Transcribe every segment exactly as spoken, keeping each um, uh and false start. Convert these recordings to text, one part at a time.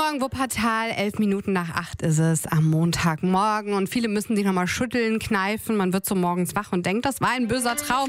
Morgen Wuppertal, elf Minuten nach acht ist es am Montagmorgen und viele müssen sich nochmal schütteln, kneifen. Man wird so morgens wach und denkt, das war ein böser Traum.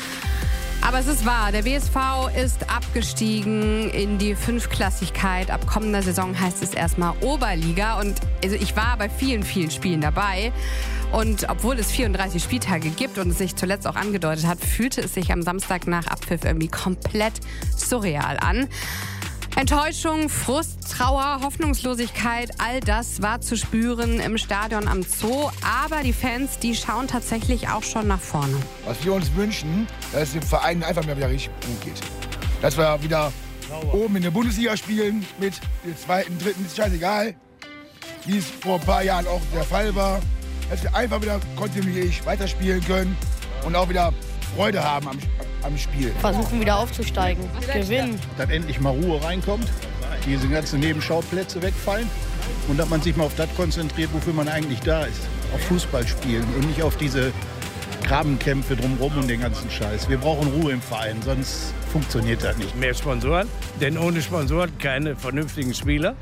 Aber es ist wahr, der W S V ist abgestiegen in die Fünftklassigkeit. Ab kommender Saison heißt es erstmal Oberliga. Und also ich war bei vielen, vielen Spielen dabei. Und obwohl es vierunddreißig Spieltage gibt und es sich zuletzt auch angedeutet hat, fühlte es sich am Samstag nach Abpfiff irgendwie komplett surreal an. Enttäuschung, Frust, Trauer, Hoffnungslosigkeit, all das war zu spüren im Stadion am Zoo. Aber die Fans, die schauen tatsächlich auch schon nach vorne. Was wir uns wünschen, dass es dem Verein einfach mal wieder richtig gut geht. Dass wir wieder oben in der Bundesliga spielen mit dem zweiten, dritten, ist scheißegal. Wie es vor ein paar Jahren auch der Fall war. Dass wir einfach wieder kontinuierlich weiterspielen können und auch wieder Freude haben am, am Spiel. Versuchen wieder aufzusteigen, gewinnen. Dass endlich mal Ruhe reinkommt, diese ganzen Nebenschauplätze wegfallen und dass man sich mal auf das konzentriert, wofür man eigentlich da ist. Auf Fußball spielen und nicht auf diese Grabenkämpfe drumherum und den ganzen Scheiß. Wir brauchen Ruhe im Verein, sonst funktioniert das nicht. Mehr Sponsoren, denn ohne Sponsoren keine vernünftigen Spieler.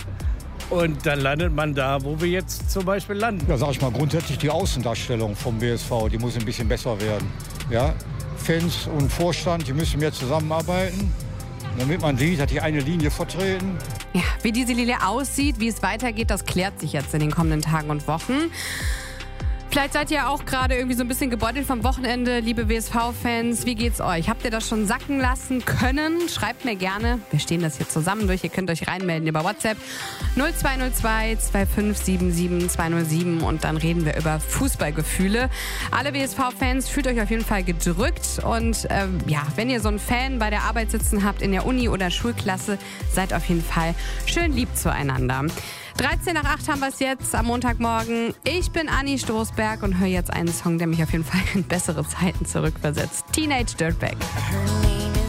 Und dann landet man da, wo wir jetzt zum Beispiel landen. Ja, sag ich mal, grundsätzlich die Außendarstellung vom W S V, die muss ein bisschen besser werden. Ja? Fans und Vorstand, die müssen mehr zusammenarbeiten, damit man sieht, dass die eine Linie vertreten. Ja, wie diese Linie aussieht, wie es weitergeht, das klärt sich jetzt in den kommenden Tagen und Wochen. Vielleicht seid ihr auch gerade irgendwie so ein bisschen gebeutelt vom Wochenende, liebe W S V-Fans. Wie geht's euch? Habt ihr das schon sacken lassen können? Schreibt mir gerne. Wir stehen das hier zusammen durch. Ihr könnt euch reinmelden über WhatsApp null zwei null zwei zwei fünf sieben sieben zwei null sieben und dann reden wir über Fußballgefühle. Alle W S V-Fans, fühlt euch auf jeden Fall gedrückt. Und ähm, ja, wenn ihr so einen Fan bei der Arbeit sitzen habt, in der Uni oder Schulklasse, seid auf jeden Fall schön lieb zueinander. dreizehn nach acht haben wir es jetzt am Montagmorgen. Ich bin Anni Stoßberg und höre jetzt einen Song, der mich auf jeden Fall in bessere Zeiten zurückversetzt. Teenage Dirtbag. Her name